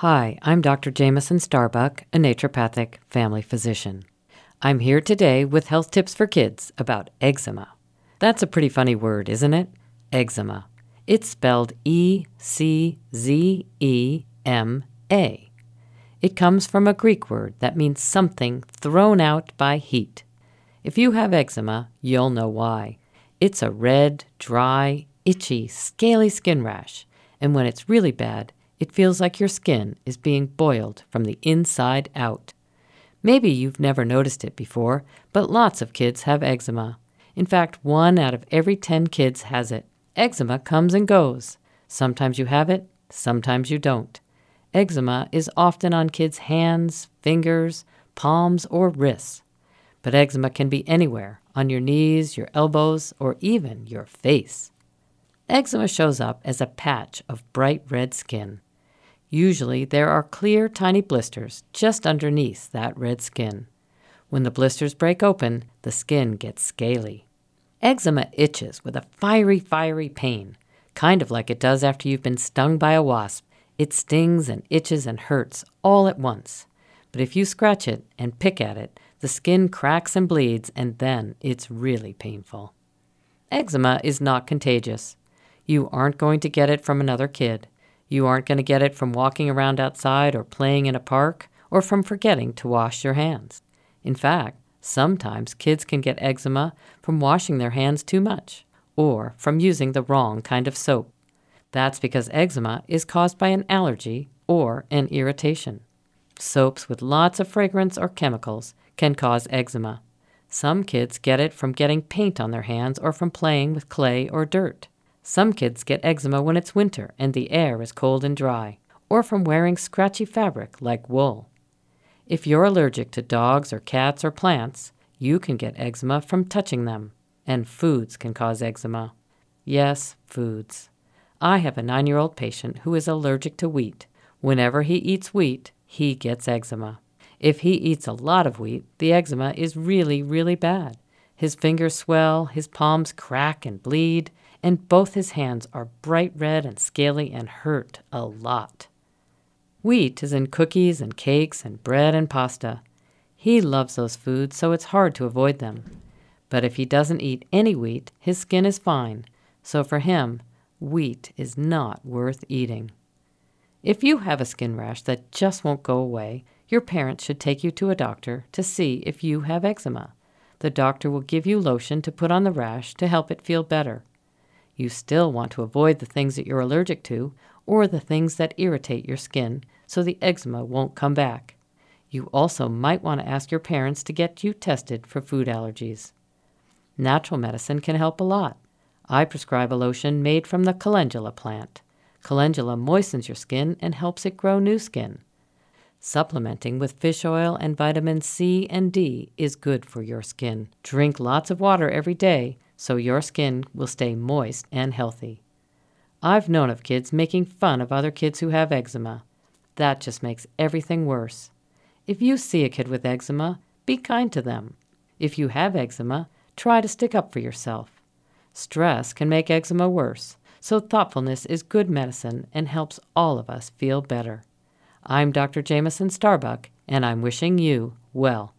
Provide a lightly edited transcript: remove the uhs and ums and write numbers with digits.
Hi, I'm Dr. Jameson Starbuck, a naturopathic family physician. I'm here today with health tips for kids about eczema. That's a pretty funny word, isn't it? Eczema. It's spelled E-C-Z-E-M-A. It comes from a Greek word that means something thrown out by heat. If you have eczema, you'll know why. It's a red, dry, itchy, scaly skin rash, and when it's really bad, it feels like your skin is being boiled from the inside out. Maybe you've never noticed it before, but lots of kids have eczema. In fact, 1 out of every 10 kids has it. Eczema comes and goes. Sometimes you have it, sometimes you don't. Eczema is often on kids' hands, fingers, palms, or wrists. But eczema can be anywhere, on your knees, your elbows, or even your face. Eczema shows up as a patch of bright red skin. Usually there are clear, tiny blisters just underneath that red skin. When the blisters break open, the skin gets scaly. Eczema itches with a fiery pain, kind of like it does after you've been stung by a wasp. It stings and itches and hurts all at once. But if you scratch it and pick at it, the skin cracks and bleeds, and then it's really painful. Eczema is not contagious. You aren't going to get it from another kid. You aren't going to get it from walking around outside or playing in a park or from forgetting to wash your hands. In fact, sometimes kids can get eczema from washing their hands too much or from using the wrong kind of soap. That's because eczema is caused by an allergy or an irritation. Soaps with lots of fragrance or chemicals can cause eczema. Some kids get it from getting paint on their hands or from playing with clay or dirt. Some kids get eczema when it's winter and the air is cold and dry, or from wearing scratchy fabric like wool. If you're allergic to dogs or cats or plants, you can get eczema from touching them. And foods can cause eczema. Yes, foods. I have a 9-year-old patient who is allergic to wheat. Whenever he eats wheat, he gets eczema. If he eats a lot of wheat, the eczema is really bad. His fingers swell, his palms crack and bleed, and both his hands are bright red and scaly and hurt a lot. Wheat is in cookies and cakes and bread and pasta. He loves those foods, so it's hard to avoid them. But if he doesn't eat any wheat, his skin is fine. So for him, wheat is not worth eating. If you have a skin rash that just won't go away, your parents should take you to a doctor to see if you have eczema. The doctor will give you lotion to put on the rash to help it feel better. You still want to avoid the things that you're allergic to or the things that irritate your skin so the eczema won't come back. You also might want to ask your parents to get you tested for food allergies. Natural medicine can help a lot. I prescribe a lotion made from the calendula plant. Calendula moistens your skin and helps it grow new skin. Supplementing with fish oil and vitamins C and D is good for your skin. Drink lots of water every day so your skin will stay moist and healthy. I've known of kids making fun of other kids who have eczema. That just makes everything worse. If you see a kid with eczema, be kind to them. If you have eczema, try to stick up for yourself. Stress can make eczema worse, so thoughtfulness is good medicine and helps all of us feel better. I'm Dr. Jameson Starbuck, and I'm wishing you well.